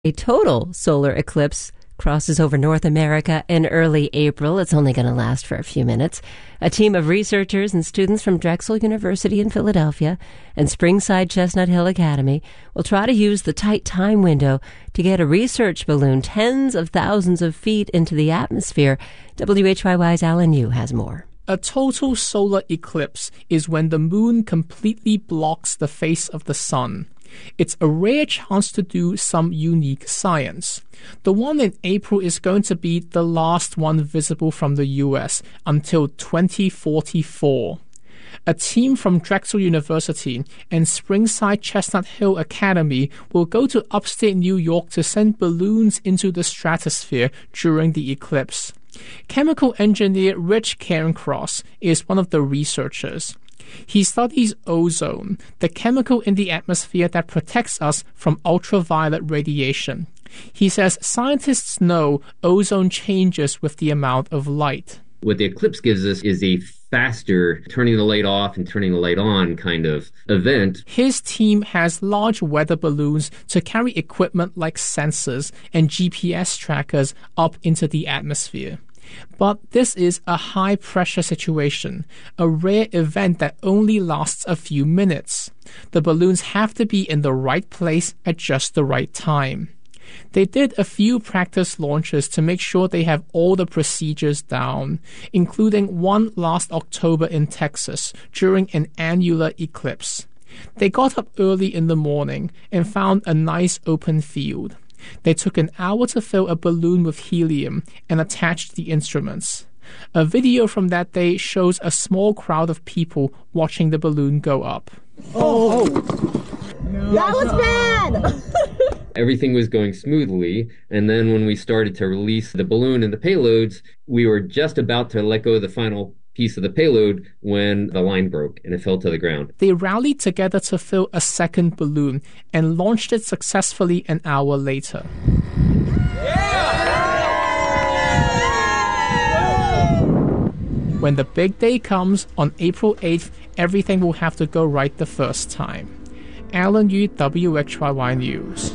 A total solar eclipse crosses over North America in early April. It's only going to last for a few minutes. A team of researchers and students from Drexel University in Philadelphia and Springside Chestnut Hill Academy will try to use the tight time window to get a research balloon tens of thousands of feet into the atmosphere. WHYY's Alan Yu has more. A total solar eclipse is when the moon completely blocks the face of the sun. It's a rare chance to do some unique science. The one in April is going to be the last one visible from the US until 2044. A team from Drexel University and Springside Chestnut Hill Academy will go to upstate New York to send balloons into the stratosphere during the eclipse. Chemical engineer Rich Cairncross is one of the researchers. He studies ozone, the chemical in the atmosphere that protects us from ultraviolet radiation. He says scientists know ozone changes with the amount of light. What the eclipse gives us is a faster turning the light off and turning the light on kind of event. His team has large weather balloons to carry equipment like sensors and GPS trackers up into the atmosphere. But this is a high-pressure situation, a rare event that only lasts a few minutes. The balloons have to be in the right place at just the right time. They did a few practice launches to make sure they have all the procedures down, including one last October in Texas during an annular eclipse. They got up early in the morning and found a nice open field. They took an hour to fill a balloon with helium and attached the instruments. A video from that day shows a small crowd of people watching the balloon go up. Oh. No. That was bad! Everything was going smoothly, and then when we started to release the balloon and the payloads, we were just about to let go of the final piece of the payload when the line broke and it fell to the ground. They rallied together to fill a second balloon and launched it successfully an hour later. When the big day comes on April 8th, everything will have to go right the first time. Alan Yu, WHYY News.